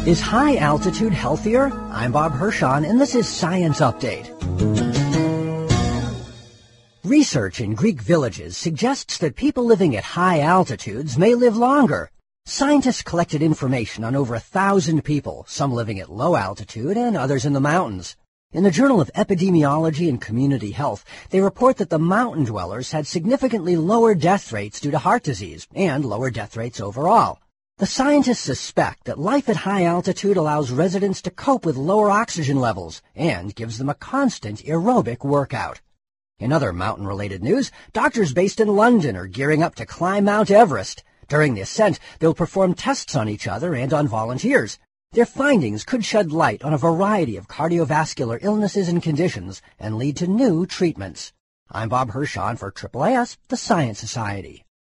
Is high altitude healthier? I'm Bob Hirschon, and this is Science Update. Research in Greek villages suggests that people living at high altitudes may live longer. Scientists collected information on over 1,000 people, some living at low altitude and others in the mountains. In the Journal of Epidemiology and Community Health, they report that the mountain dwellers had significantly lower death rates due to heart disease and lower death rates overall. The scientists suspect that life at high altitude allows residents to cope with lower oxygen levels and gives them a constant aerobic workout. In other mountain-related news, doctors based in London are gearing up to climb Mount Everest. During the ascent, they'll perform tests on each other and on volunteers. Their findings could shed light on a variety of cardiovascular illnesses and conditions and lead to new treatments. I'm Bob Hirschon for AAAS, the Science Society.